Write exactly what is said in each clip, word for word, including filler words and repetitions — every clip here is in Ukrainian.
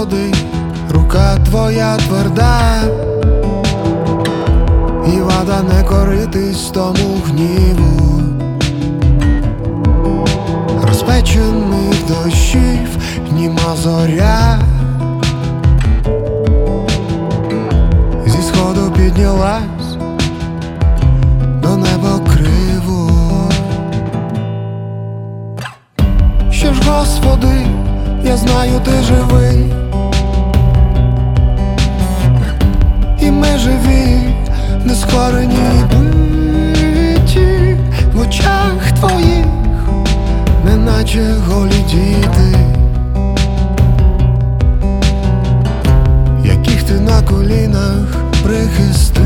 Господи, рука Твоя тверда, і вада не коритись тому гніву розпечених дощів, німа зоря зі сходу піднялась до неба криво. Що ж, Господи, я знаю, Ти живий, і ми живі, нескорені й биті в очах Твоїх, неначе голі діти, яких Ти на колінах прихистив.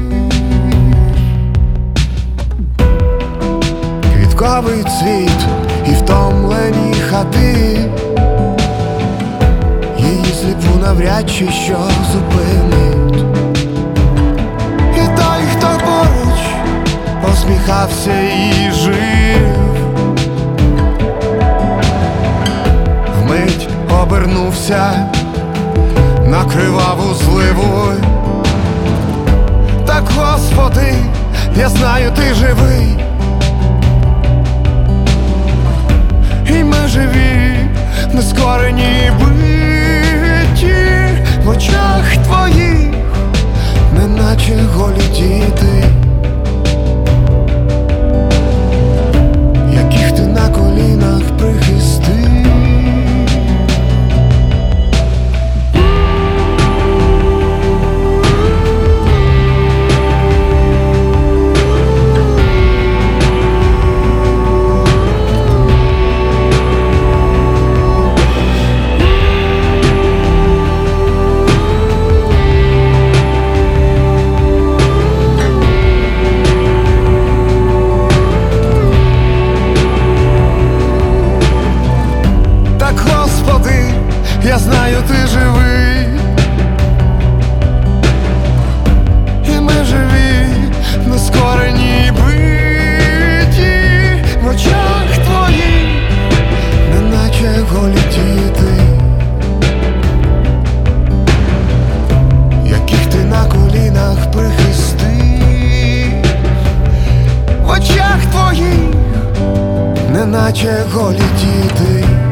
Квітковий цвіт і втомлені хати, її сліпу навряд чи що зупинить. І той, хто поруч посміхався і жив, вмить обернувся на криваву зливу. Так, Господи, я знаю, Ти живий, і ми живі, нескорені й биті в очах Твоїх, неначе голі діти, яких Ти на колінах прихистив. Я знаю, Ти живий, і ми живі, нескорені й биті в очах Твоїх, неначе голі діти, яких Ти на колінах прихистив. В очах Твоїх, неначе голі діти.